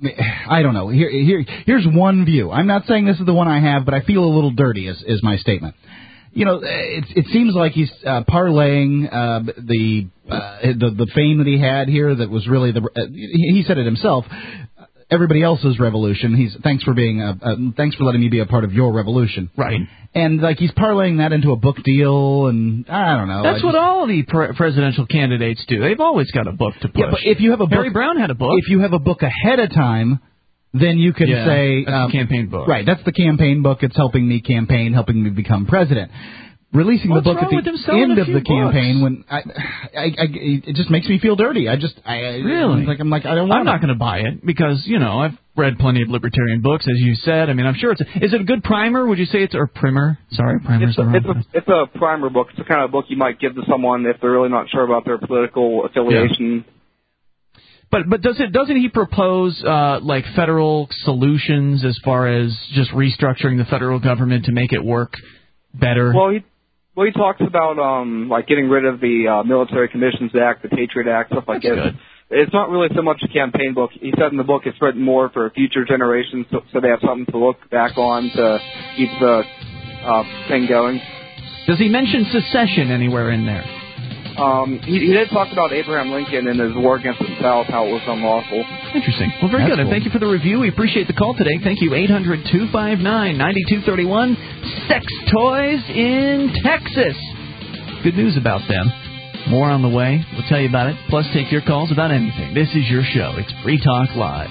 I don't know. Here, here, here's one view. I'm not saying this is the one I have, but I feel a little dirty. Is is my statement. You know, it it seems like he's uh, parlaying uh, the uh, the the fame that he had here. That was really the. Uh, he said it himself. Everybody else's revolution. He's thanks for being a, uh, thanks for letting me be a part of your revolution. Right. And like he's parlaying that into a book deal, and I don't know. That's I what just, all the pre- presidential candidates do. They've always got a book to push. Yeah, but if you have a book, Harry Brown had a book. If you have a book ahead of time, then you can yeah, say that's um, the campaign book. Right. That's the campaign book. It's helping me campaign, helping me become president. Releasing What's the book wrong at with the him selling end a of few the campaign, books? when I, I, I, it just makes me feel dirty. I just, I really, like I'm like I don't want. I'm not going to buy it because you know I've read plenty of libertarian books, as you said. I mean, I'm sure it's. A, is it a good primer? Would you say it's or primer? Sorry, primer's It's a, the wrong it's, a, it's a primer book. It's the kind of book you might give to someone if they're really not sure about their political affiliation. Yeah. But but does it doesn't he propose uh, like federal solutions as far as just restructuring the federal government to make it work better? Well, he well he talks about um like getting rid of the uh, Military Commissions Act, the Patriot Act, stuff like That's that. good. It's not really so much a campaign book. He said in the book it's written more for future generations, so, so they have something to look back on to keep the uh, thing going. Does he mention secession anywhere in there? Um, he, he did talk about Abraham Lincoln and his war against the South, how it was unlawful. Interesting. Well, very That's good. And cool. thank you for the review. We appreciate the call today. Thank you. eight hundred two five nine nine two three one. Sex toys in Texas. Good news about them. More on the way. We'll tell you about it. Plus, take your calls about anything. This is your show. It's Free Talk Live.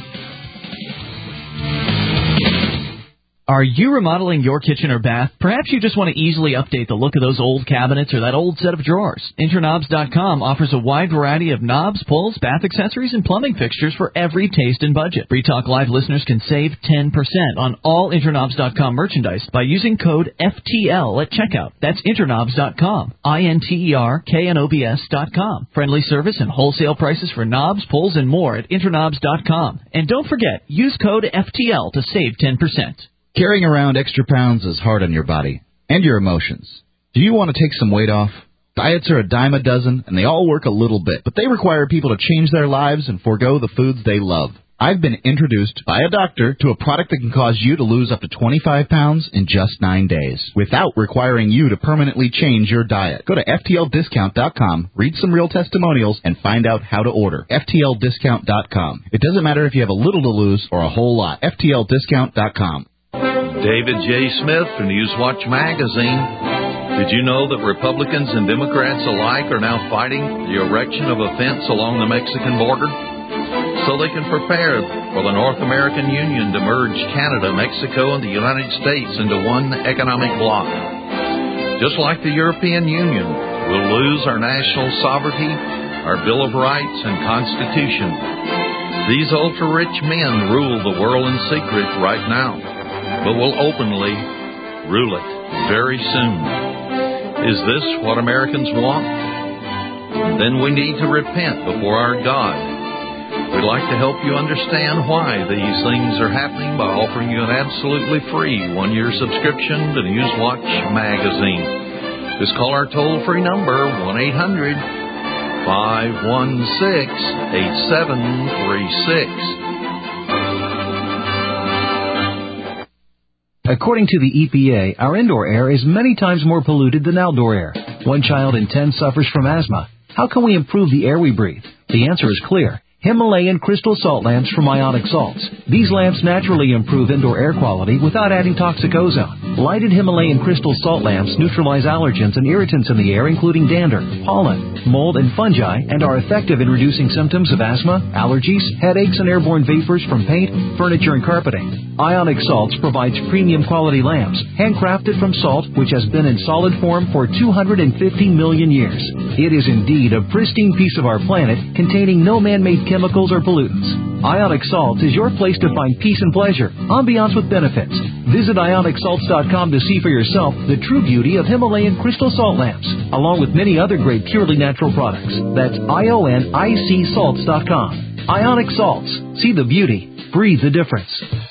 Are you remodeling your kitchen or bath? Perhaps you just want to easily update the look of those old cabinets or that old set of drawers. Interknobs dot com offers a wide variety of knobs, pulls, bath accessories, and plumbing fixtures for every taste and budget. Free Talk Live listeners can save ten percent on all Interknobs dot com merchandise by using code F T L at checkout. That's Interknobs dot com. I N T E R K N O B S dot com. Friendly service and wholesale prices for knobs, pulls, and more at Interknobs dot com. And don't forget, use code F T L to save ten percent. Carrying around extra pounds is hard on your body and your emotions. Do you want to take some weight off? Diets are a dime a dozen, and they all work a little bit, but they require people to change their lives and forego the foods they love. I've been introduced by a doctor to a product that can cause you to lose up to twenty-five pounds in just nine days without requiring you to permanently change your diet. Go to F T L discount dot com, read some real testimonials, and find out how to order. F T L discount dot com. It doesn't matter if you have a little to lose or a whole lot. F T L discount dot com. David J. Smith for Newswatch Magazine. Did you know that Republicans and Democrats alike are now fighting the erection of a fence along the Mexican border so they can prepare for the North American Union to merge Canada, Mexico, and the United States into one economic bloc? Just like the European Union, we'll lose our national sovereignty, our Bill of Rights, and Constitution. These ultra-rich men rule the world in secret right now, but will openly rule it very soon. Is this what Americans want? Then we need to repent before our God. We'd like to help you understand why these things are happening by offering you an absolutely free one-year subscription to Newswatch Magazine. Just call our toll-free number, one eight hundred five one six eight seven three six. According to the E P A, our indoor air is many times more polluted than outdoor air. One child in ten suffers from asthma. How can we improve the air we breathe? The answer is clear. Himalayan crystal salt lamps from Ionic Salts. These lamps naturally improve indoor air quality without adding toxic ozone. Lighted Himalayan crystal salt lamps neutralize allergens and irritants in the air, including dander, pollen, mold, and fungi, and are effective in reducing symptoms of asthma, allergies, headaches, and airborne vapors from paint, furniture, and carpeting. Ionic Salts provides premium quality lamps, handcrafted from salt, which has been in solid form for two hundred fifty million years. It is indeed a pristine piece of our planet, containing no man-made chemicals or pollutants. Ionic Salts is your place to find peace and pleasure, ambiance with benefits. Visit ionic salts dot com to see for yourself the true beauty of Himalayan crystal salt lamps, along with many other great purely natural products. That's I O N I C salts dot com. Ionic Salts. See the beauty. Breathe the difference.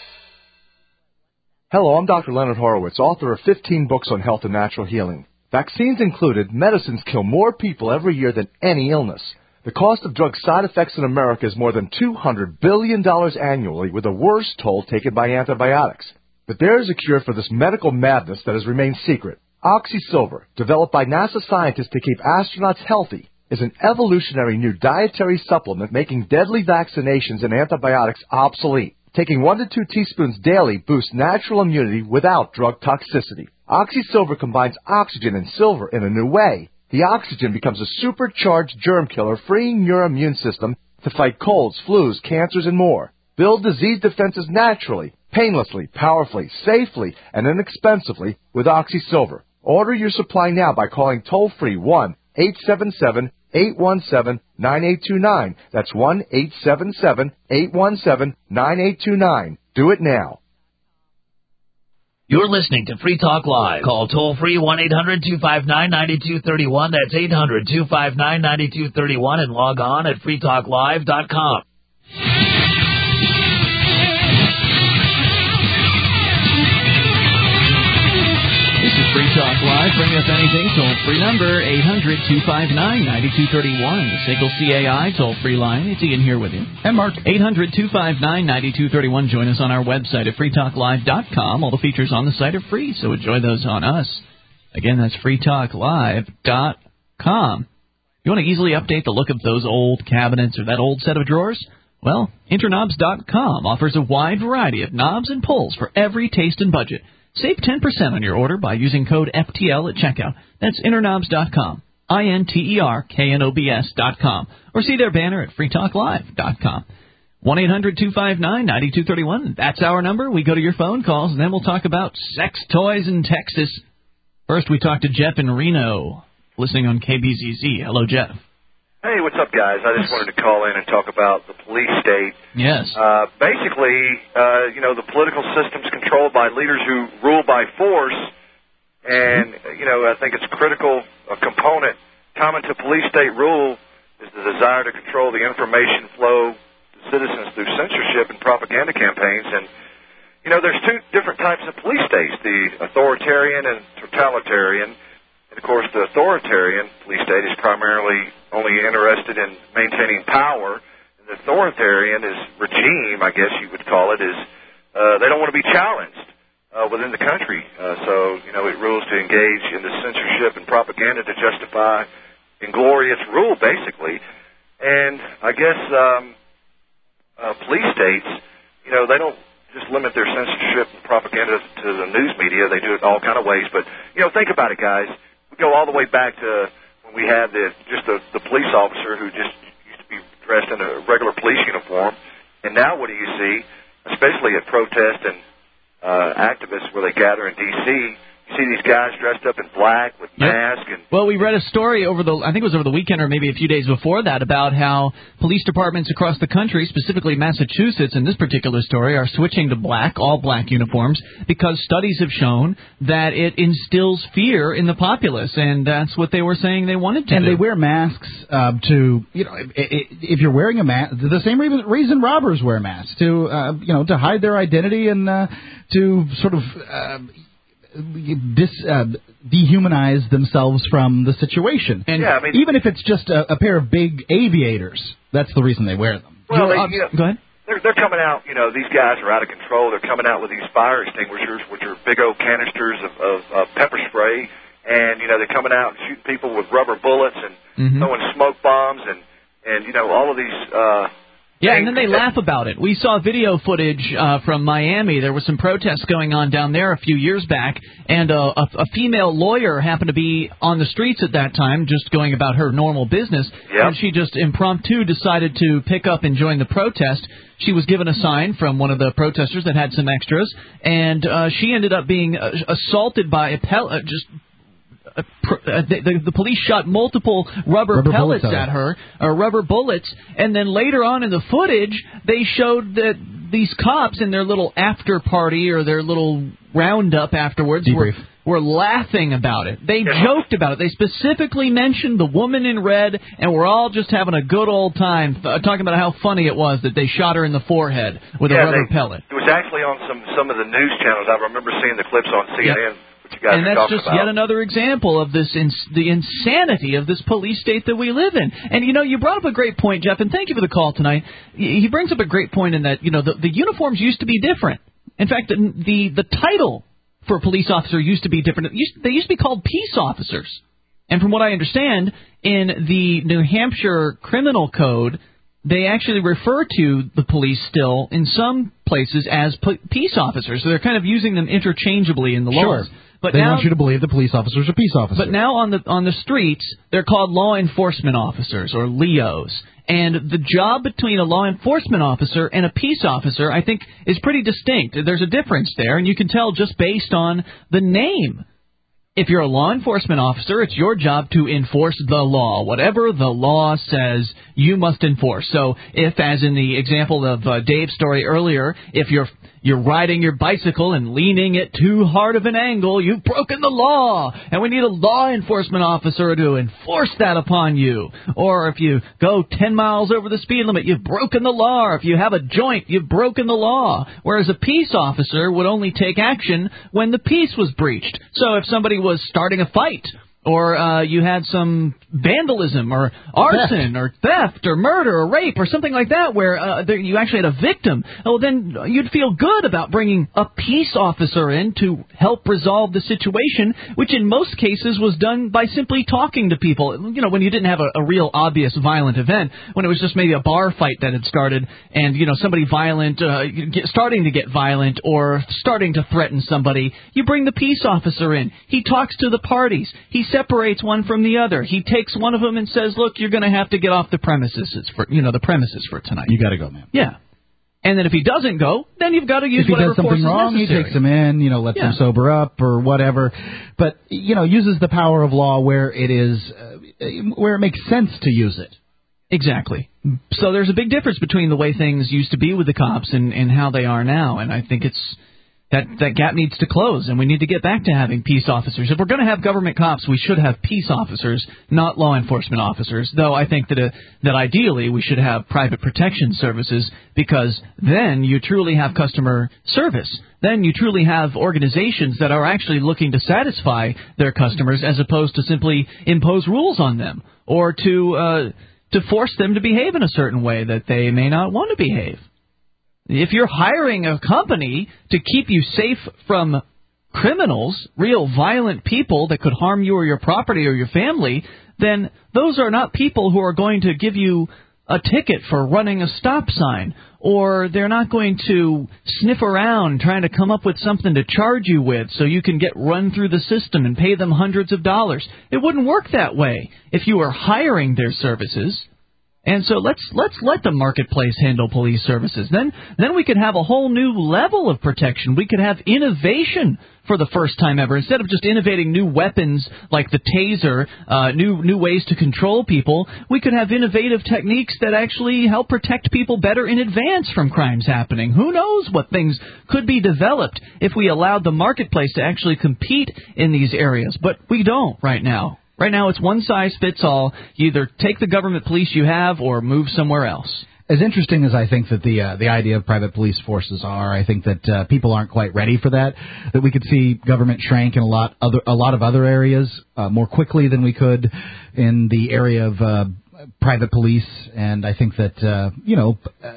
Hello, I'm Doctor Leonard Horowitz, author of fifteen books on health and natural healing. Vaccines included, medicines kill more people every year than any illness. The cost of drug side effects in America is more than two hundred billion dollars annually, with the worst toll taken by antibiotics. But there is a cure for this medical madness that has remained secret. OxySilver, developed by NASA scientists to keep astronauts healthy, is an evolutionary new dietary supplement making deadly vaccinations and antibiotics obsolete. Taking one to two teaspoons daily boosts natural immunity without drug toxicity. OxySilver combines oxygen and silver in a new way. The oxygen becomes a supercharged germ killer, freeing your immune system to fight colds, flus, cancers, and more. Build disease defenses naturally, painlessly, powerfully, safely, and inexpensively with OxySilver. Order your supply now by calling toll-free one eight seven seven, eight one seven, nine eight two nine. That's one eight seven seven, eight one seven, nine eight two nine. Do it now. You're listening to Free Talk Live. Call toll-free one eight hundred two five nine nine two three one. That's eight hundred two five nine nine two three one, and log on at free talk live dot com. This is Free Talk Live. Bring us anything. Toll-free number, eight hundred two five nine nine two three one. The S A C L C A I toll-free line. It's Ian here with you. And Mark. eight hundred two five nine nine two three one. Join us on our website at free talk live dot com. All the features on the site are free, so enjoy those on us. Again, that's free talk live dot com. You want to easily update the look of those old cabinets or that old set of drawers? Well, interknobs dot com offers a wide variety of knobs and pulls for every taste and budget. Save ten percent on your order by using code F T L at checkout. That's interknobs dot com, I N T E R K N O B S dot com. Or see their banner at free talk live dot com. one eight hundred two five nine nine two three one. That's our number. We go to your phone calls, and then we'll talk about sex toys in Texas. First, we talk to Jeff in Reno, listening on K B Z Z. Hello, Jeff. Hey, what's up, guys? I just wanted to call in and talk about the police state. Yes. Uh, basically, uh, you know, the political system's controlled by leaders who rule by force, and, you know, I think it's a critical a component common to police-state rule is the desire to control the information flow to citizens through censorship and propaganda campaigns. And, you know, there's two different types of police states, the authoritarian and totalitarian. And, of course, the authoritarian police state is primarily only interested in maintaining power. And the authoritarian is regime, I guess you would call it, is uh, they don't want to be challenged uh, within the country. Uh, so, you know, it rules to engage in the censorship and propaganda to justify inglorious rule, basically. And I guess um, uh, police states, you know, they don't just limit their censorship and propaganda to the news media. They do it all kind of ways. But, you know, think about it, guys. We go all the way back to when we had the, just the, the police officer who just used to be dressed in a regular police uniform. And now what do you see, especially at protests and uh, activists where they gather in D C, you see these guys dressed up in black with masks. And well, we read a story over the, I think it was over the weekend or maybe a few days before that, about how police departments across the country, specifically Massachusetts in this particular story, are switching to black, all black uniforms, because studies have shown that it instills fear in the populace, and that's what they were saying they wanted to and do. And they wear masks uh, to, you know, if you're wearing a mask, the same reason robbers wear masks, to, uh, you know, to hide their identity and uh, to sort of... Uh, Dis, uh, dehumanize themselves from the situation. And yeah, I mean, even if it's just a, a pair of big aviators, that's the reason they wear them. Well, they, uh, you know, go ahead. They're, they're coming out, you know, these guys are out of control. They're coming out with these fire extinguishers, which are big old canisters of, of, of pepper spray. And, you know, they're coming out and shooting people with rubber bullets and mm-hmm. throwing smoke bombs and, and, you know, all of these... Uh, Yeah, and then they laugh about it. We saw video footage uh, from Miami. There was some protests going on down there a few years back, and uh, a, a female lawyer happened to be on the streets at that time, just going about her normal business, yep. and she just impromptu decided to pick up and join the protest. She was given a sign from one of the protesters that had some extras, and uh, she ended up being uh, assaulted by a pel- uh, just uh, pr- uh, the, the, the police shot multiple rubber, Rubber pellets bullets at her, or rubber bullets, and then later on in the footage, they showed that these cops in their little after party or their little roundup afterwards were, were laughing about it. They joked about it. They specifically mentioned the woman in red, and we're all just having a good old time uh, talking about how funny it was that they shot her in the forehead with yeah, a rubber they, pellet. It was actually on some some of the news channels. I remember seeing the clips on C N N. Yep. Which you guys and are that's talking just about. yet another example of this ins- the insanity of this police state that we live in. And, you know, you brought up a great point, Jeff, and thank you for the call tonight. He brings up a great point in that, you know, the, the uniforms used to be different. In fact, the, the, the title for a police officer used to be different. It used, they used to be called peace officers. And from what I understand, in the New Hampshire Criminal Code, they actually refer to the police still in some places as p- peace officers. So they're kind of using them interchangeably in the Sure. laws. But they now, want you to believe the police officers are peace officers. But now on the on the streets, they're called law enforcement officers, or L E Os. And the job between a law enforcement officer and a peace officer, I think, is pretty distinct. There's a difference there, and you can tell just based on the name. If you're a law enforcement officer, it's your job to enforce the law. Whatever the law says, you must enforce. So if, as in the example of uh, Dave's story earlier, if you're you're riding your bicycle and leaning it too hard of an angle, you've broken the law. And we need a law enforcement officer to enforce that upon you. Or if you go ten miles over the speed limit, you've broken the law. Or if you have a joint, you've broken the law. Whereas a peace officer would only take action when the peace was breached. So if somebody was starting a fight, or uh, you had some vandalism or arson theft. or theft or murder or rape or something like that where uh, there, you actually had a victim, well, then you'd feel good about bringing a peace officer in to help resolve the situation, which in most cases was done by simply talking to people. You know, when you didn't have a, a real obvious violent event, when it was just maybe a bar fight that had started and, you know, somebody violent, uh, get, starting to get violent or starting to threaten somebody, you bring the peace officer in. He talks to the parties. He separates one from the other. He takes one of them and says, look, you're going to have to get off the premises it's for, you know, the premises for tonight. You got to go, man. Yeah. And then if he doesn't go, then you've got to use if he whatever does something force is wrong, necessary. he takes him in, you know, lets Yeah. him sober up or whatever. But, you know, uses the power of law where it is, uh, where it makes sense to use it. Exactly. So there's a big difference between the way things used to be with the cops and, and how they are now. And I think it's that that gap needs to close, and we need to get back to having peace officers. If we're going to have government cops, we should have peace officers, not law enforcement officers, though I think that uh, that ideally we should have private protection services, because then you truly have customer service. Then you truly have organizations that are actually looking to satisfy their customers as opposed to simply impose rules on them or to uh, to force them to behave in a certain way that they may not want to behave. If you're hiring a company to keep you safe from criminals, real violent people that could harm you or your property or your family, then those are not people who are going to give you a ticket for running a stop sign, or they're not going to sniff around trying to come up with something to charge you with so you can get run through the system and pay them hundreds of dollars. It wouldn't work that way if you were hiring their services. And so let's let's let the marketplace handle police services. Then then we could have a whole new level of protection. We could have innovation for the first time ever. Instead of just innovating new weapons like the taser, uh, new new ways to control people, we could have innovative techniques that actually help protect people better in advance from crimes happening. Who knows what things could be developed if we allowed the marketplace to actually compete in these areas. But we don't right now. Right now, it's one size fits all. You either take the government police you have or move somewhere else. As interesting as I think that the uh, the idea of private police forces are, I think that uh, people aren't quite ready for that. That we could see government shrank in a lot other a lot of other areas uh, more quickly than we could in the area of uh, private police. And I think that uh, you know. Uh,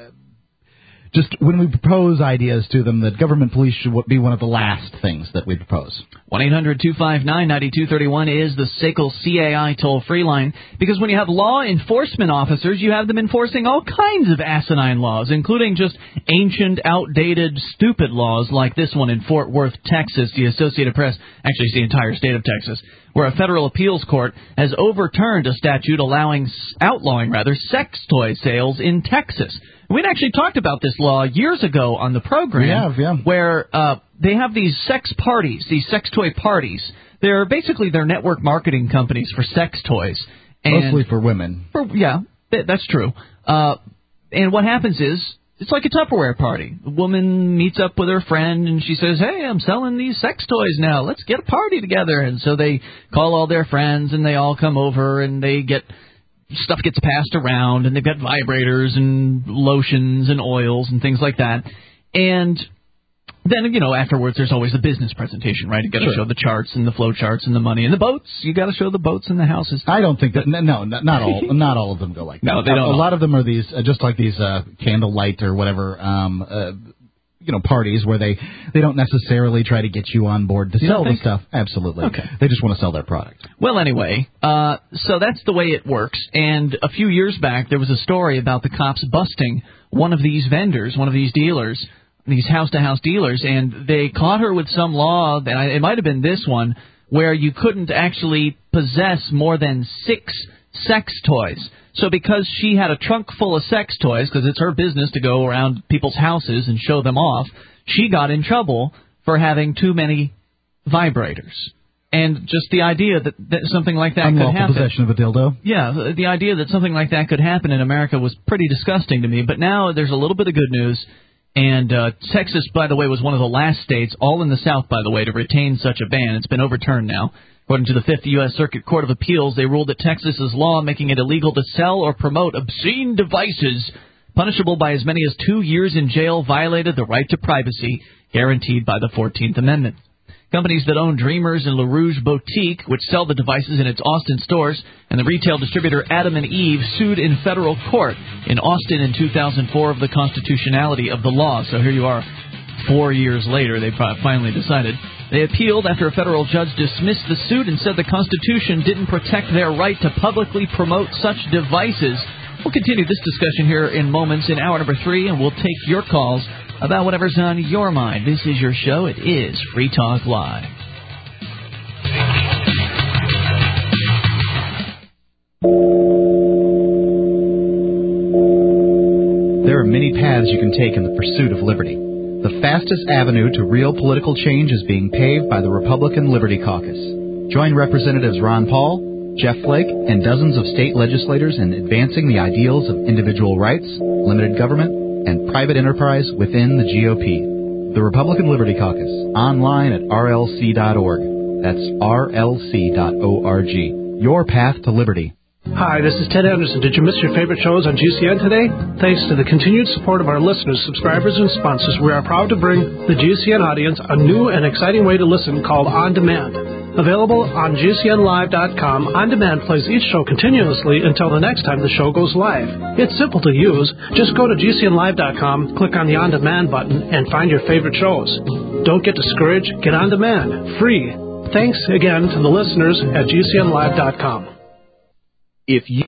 Just when we propose ideas to them, that government police should be one of the last things that we propose. one eight hundred two five nine nine two three one is the S A C L C A I toll-free line, because when you have law enforcement officers, you have them enforcing all kinds of asinine laws, including just ancient, outdated, stupid laws like this one in Fort Worth, Texas. The Associated Press, actually it's the entire state of Texas, where a federal appeals court has overturned a statute allowing, outlawing rather, sex toy sales in Texas. We'd actually talked about this law years ago on the program, we have, yeah. where uh, they have these sex parties, these sex toy parties, They're basically they're network marketing companies for sex toys. And Mostly for women. For, yeah, that, that's true. Uh, and what happens is, it's like a Tupperware party. The woman meets up with her friend, and she says, hey, I'm selling these sex toys now. Let's get a party together. And so they call all their friends, and they all come over, and they get stuff gets passed around, and they've got vibrators and lotions and oils and things like that. And then, you know, afterwards, there's always the business presentation, right? You got to Sure. show the charts and the flow charts and the money and the boats. You got to show the boats and the houses. I don't think that. No, not, not all. Not all of them go like that. No, they don't A, a all. lot of them are these, uh, just like these uh, candlelight or whatever, um, uh, you know, parties where they they don't necessarily try to get you on board to You sell don't the think? stuff. Absolutely. Okay. They just want to sell their product. Well, anyway, uh, so that's the way it works. And a few years back, there was a story about the cops busting one of these vendors, one of these dealers, these house-to-house dealers, and they caught her with some law, that I, it might have been this one, where you couldn't actually possess more than six sex toys. So because she had a trunk full of sex toys, because it's her business to go around people's houses and show them off, she got in trouble for having too many vibrators. And just the idea that, that something like that Unlawful could happen. possession of a dildo. Yeah, the, the idea that something like that could happen in America was pretty disgusting to me. But now there's a little bit of good news. And uh, Texas, by the way, was one of the last states, all in the South, by the way, to retain such a ban. It's been overturned now. According to the Fifth U S Circuit Court of Appeals, they ruled that Texas's law making it illegal to sell or promote obscene devices punishable by as many as two years in jail violated the right to privacy guaranteed by the fourteenth Amendment. Companies that own Dreamers and LaRouge Boutique, which sell the devices in its Austin stores, and the retail distributor Adam and Eve sued in federal court in Austin in two thousand four of the constitutionality of the law. So here you are, four years later, they finally decided. They appealed after a federal judge dismissed the suit and said the Constitution didn't protect their right to publicly promote such devices. We'll continue this discussion here in moments in hour number three, and we'll take your calls about whatever's on your mind. This is your show. It is Free Talk Live. There are many paths you can take in the pursuit of liberty. The fastest avenue to real political change is being paved by the Republican Liberty Caucus. Join Representatives Ron Paul, Jeff Flake, and dozens of state legislators in advancing the ideals of individual rights, limited government, and private enterprise within the G O P. The Republican Liberty Caucus, online at R L C dot org. That's R L C dot org. Your path to liberty. Hi, this is Ted Anderson. Did you miss your favorite shows on G C N today? Thanks to the continued support of our listeners, subscribers, and sponsors, we are proud to bring the G C N audience a new and exciting way to listen called On Demand. Available on G C N live dot com, On Demand plays each show continuously until the next time the show goes live. It's simple to use. Just go to G C N live dot com, click on the On Demand button, and find your favorite shows. Don't get discouraged. Get On Demand. Free. Thanks again to the listeners at G C N live dot com. If you